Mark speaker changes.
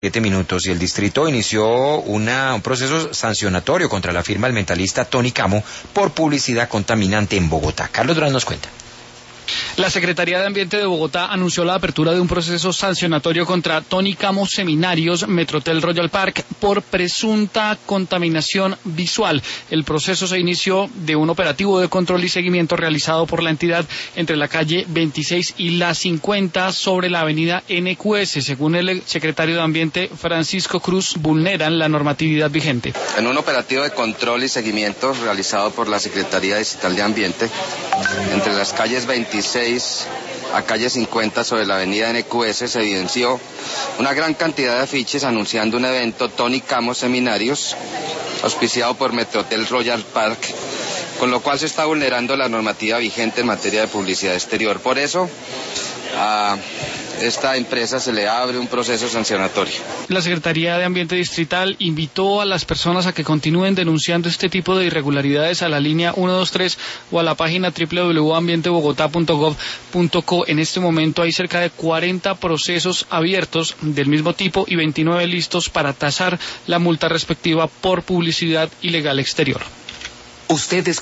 Speaker 1: 7 minutos, y el distrito inició un proceso sancionatorio contra la firma alimentalista Tony Camo por publicidad contaminante en Bogotá. Carlos Durán nos cuenta.
Speaker 2: La Secretaría de Ambiente de Bogotá anunció la apertura de un proceso sancionatorio contra Tony Camo Seminarios, Metrotel Royal Park, por presunta contaminación visual. El proceso se inició de un operativo de control y seguimiento realizado por la entidad entre la calle 26 y la 50 sobre la avenida NQS. Según el secretario de Ambiente, Francisco Cruz, vulneran la normatividad vigente.
Speaker 3: En un operativo de control y seguimiento realizado por la Secretaría Distrital de Ambiente entre las calles 26 a calle 50 sobre la avenida NQS se evidenció una gran cantidad de afiches anunciando un evento Tony Camo Seminarios auspiciado por Metrotel Royal Park, con lo cual se está vulnerando la normativa vigente en materia de publicidad exterior. Por eso a esta empresa se le abre un proceso sancionatorio.
Speaker 2: La Secretaría de Ambiente Distrital invitó a las personas a que continúen denunciando este tipo de irregularidades a la línea 123 o a la página www.ambientebogotá.gov.co. En este momento hay cerca de 40 procesos abiertos del mismo tipo y 29 listos para tasar la multa respectiva por publicidad ilegal exterior.
Speaker 4: Ustedes